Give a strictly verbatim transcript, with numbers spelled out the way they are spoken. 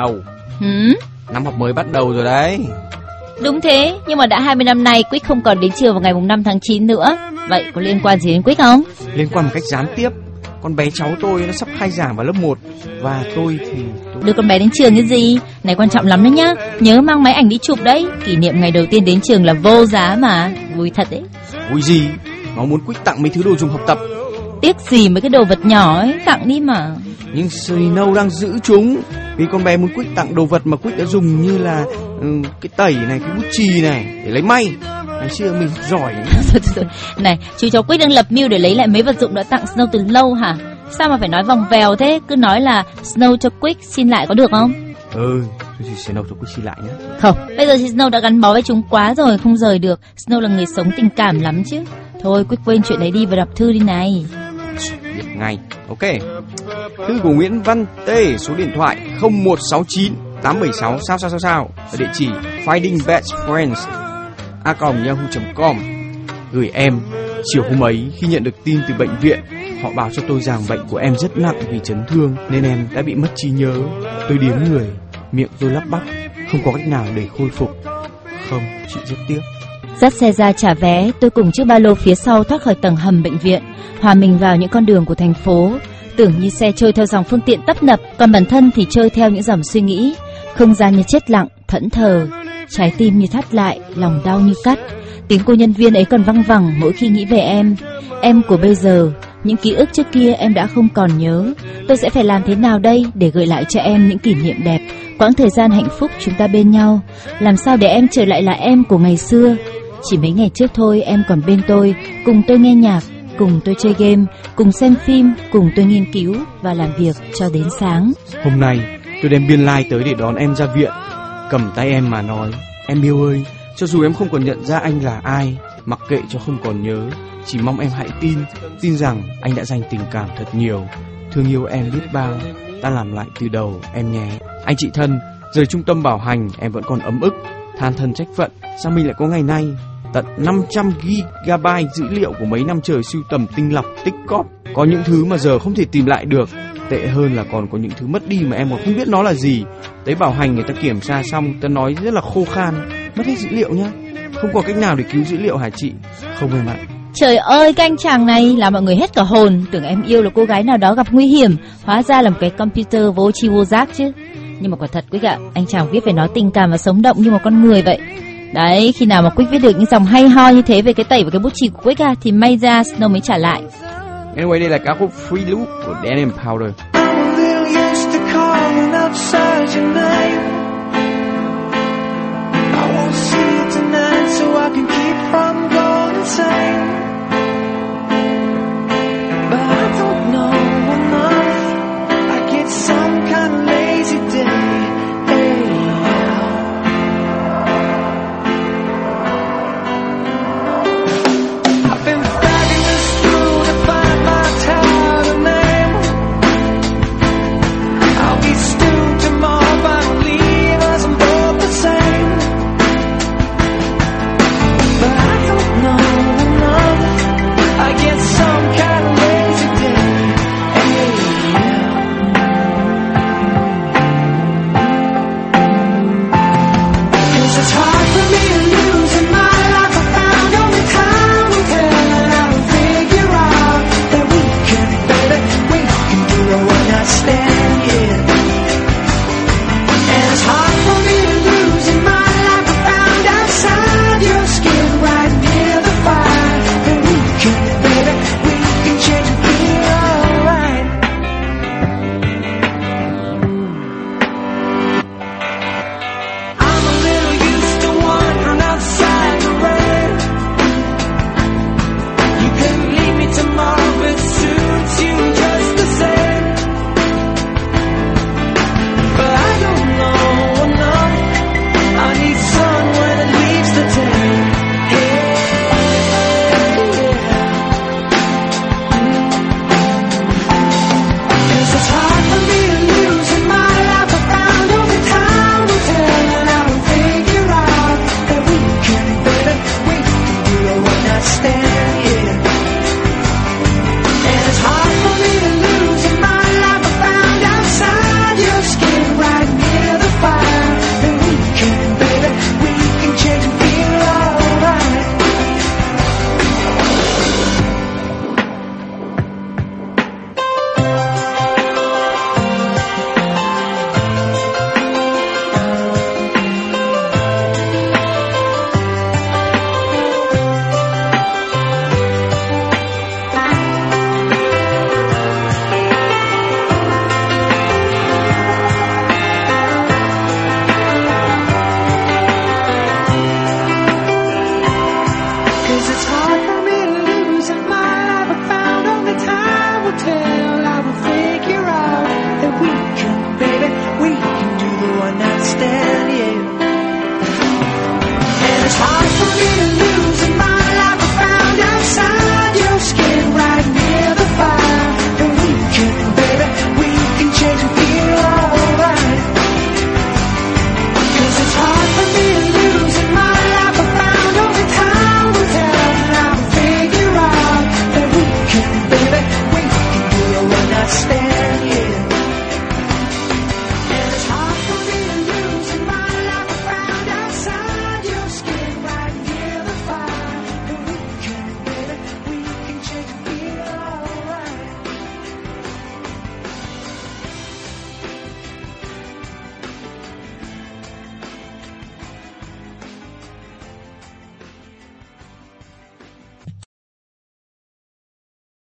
Đâu? Hửm? Năm học mới bắt đầu rồi đấy. Đúng thế, nhưng mà đã hai mươi năm nay Quick không còn đến trường vào ngày năm tháng chín nữa. Vậy có liên quan gì đến Quick không? Liên quan một cách gián tiếp. Con bé cháu tôi nó sắp khai giảng vào lớp một. Và tôi thì tôi... Đưa con bé đến trường cái gì? Này quan trọng lắm đấy nhá. Nhớ mang máy ảnh đi chụp đấy. Kỷ niệm ngày đầu tiên đến trường là vô giá mà. Vui thật đấy. Vui gì? Nó muốn Quick tặng mấy thứ đồ dùng học tập. Tiếc gì mấy cái đồ vật nhỏ ấy, tặng đi mà. Nhưng Snow đang giữ chúng. Vì con bé muốn Quick tặng đồ vật mà Quick đã dùng, như là um, cái tẩy này, cái bút chì này để lấy may. Ngày xưa mình giỏi. Này, chú cháu Quick đang lập mưu để lấy lại mấy vật dụng đã tặng Snow từ lâu hả? Sao mà phải nói vòng vèo thế? Cứ nói là Snow cho Quick xin lại có được không? Ừ, thì Snow cho Quick xin lại nhé. Không, bây giờ thì Snow đã gắn bó với chúng quá rồi, không rời được. Snow là người sống tình cảm lắm chứ. Thôi Quick quên chuyện đấy đi và đọc thư đi này. Biết ngay. Ok. Thư của Nguyễn Văn T, số điện thoại không một sáu chín tám bảy sáu sao sao sao sao, ở địa chỉ finding best friends a còng yahoo chấm com. Gửi em chiều hôm ấy khi nhận được tin từ bệnh viện. Họ báo cho tôi rằng bệnh của em rất nặng vì chấn thương nên em đã bị mất trí nhớ. Tôi điếng người, miệng tôi lắp bắp, không có cách nào để khôi phục. Không, chị rất tiếc. Dắt xe ra trả vé, tôi cùng chiếc ba lô phía sau thoát khỏi tầng hầm bệnh viện, hòa mình vào những con đường của thành phố. Tưởng như xe trôi theo dòng phương tiện tấp nập, còn bản thân thì trôi theo những dòng suy nghĩ. Không gian như chết lặng, thẫn thờ, trái tim như thắt lại, lòng đau như cắt. Tiếng cô nhân viên ấy còn văng vẳng mỗi khi nghĩ về em. Em của bây giờ, những ký ức trước kia em đã không còn nhớ. Tôi sẽ phải làm thế nào đây để gợi lại cho em những kỷ niệm đẹp, quãng thời gian hạnh phúc chúng ta bên nhau. Làm sao để em trở lại là em của ngày xưa? Chỉ mấy ngày trước thôi em còn bên tôi, cùng tôi nghe nhạc, cùng tôi chơi game, cùng xem phim, cùng tôi nghiên cứu và làm việc cho đến sáng. Hôm nay tôi đem biên lai tới để đón em ra viện, cầm tay em mà nói: em yêu ơi, cho dù em không còn nhận ra anh là ai, mặc kệ cho không còn nhớ, chỉ mong em hãy tin, tin rằng anh đã dành tình cảm thật nhiều. Thương yêu em biết bao, ta làm lại từ đầu em nhé. Anh chị thân, rời trung tâm bảo hành em vẫn còn ấm ức, than thân trách phận, sao mình lại có ngày nay. Tận năm trăm gi-ga-bai dữ liệu của mấy năm trời sưu tầm tinh lọc tích cóp. Có những thứ mà giờ không thể tìm lại được. Tệ hơn là còn có những thứ mất đi mà em còn không biết nó là gì. Tới bảo hành người ta kiểm tra xong, ta nói rất là khô khan: mất hết dữ liệu nhá, không có cách nào để cứu dữ liệu hả chị? Không em ạ. Trời ơi, cái anh chàng này làm mọi người hết cả hồn. Tưởng em yêu là cô gái nào đó gặp nguy hiểm, hóa ra là một cái computer vô tri vô giác chứ. Nhưng mà quả thật Quick ạ, anh chàng viết về nó tình cảm và sống động như một con người vậy. Đấy, khi nào mà Quick viết được những dòng hay ho như thế về cái tẩy và cái bút chì của Quick à, thì may ra Snow mới trả lại. Anyway, đây là ca khúc Free Loop của Dan and Powder. I won't see you tonight so I can keep from going insane.